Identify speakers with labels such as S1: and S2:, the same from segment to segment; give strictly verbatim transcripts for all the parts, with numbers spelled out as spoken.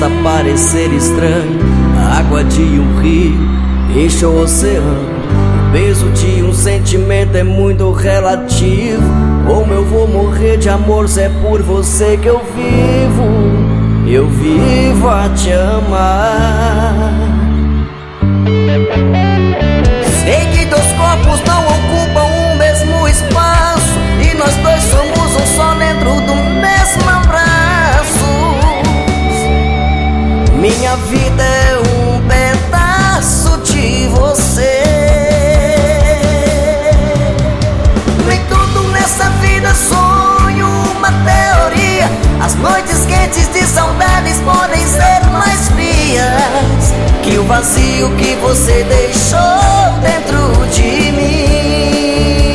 S1: possa parecer estranho, a água de um rio enche o oceano. O peso de um sentimento é muito relativo. Como eu vou morrer de amor se é por você que eu vivo? Eu vivo a te amar. Sei que dois corpos não ocupam o mesmo espaço, e nós dois somos um só dentro do mesmo abraço. Minha vida é um pedaço de você. Nem tudo nessa vida sonho, uma teoria. As noites quentes de saudades podem ser mais frias que o vazio que você deixou dentro de mim.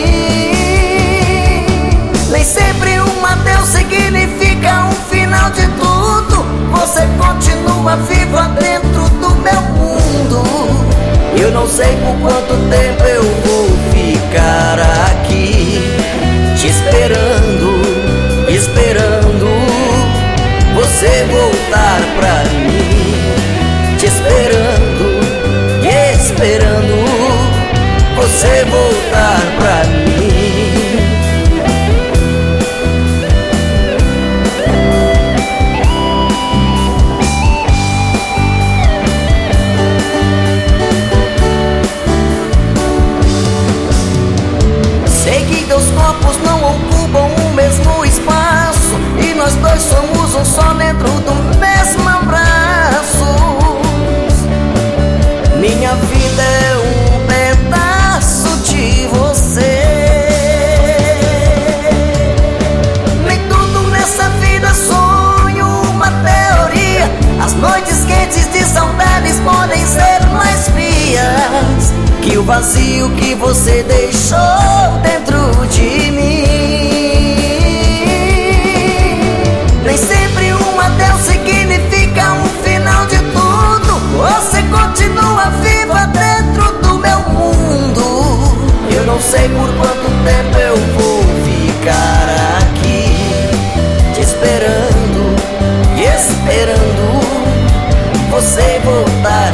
S1: Nem sempre um adeus significa um final de tudo. Você continua viva dentro do meu mundo. Eu não sei por quanto tempo eu vou ficar aqui, te esperando, esperando você voltar pra mim. Te esperando e esperando você voltar pra mim. Sei que dois corpos não ocupam o mesmo espaço, e nós dois somos um só dentro do mesmo abraço. Minha vida é um pedaço de você. Nem tudo nessa vida sonho, uma teoria. As noites quentes de saudades podem ser mais frias que o vazio que você deixou dentro de mim. Nem sempre um adeus significa um final de tudo. Você continua viva dentro do meu mundo. Eu não sei por quanto tempo eu vou ficar aqui, te esperando e esperando você voltar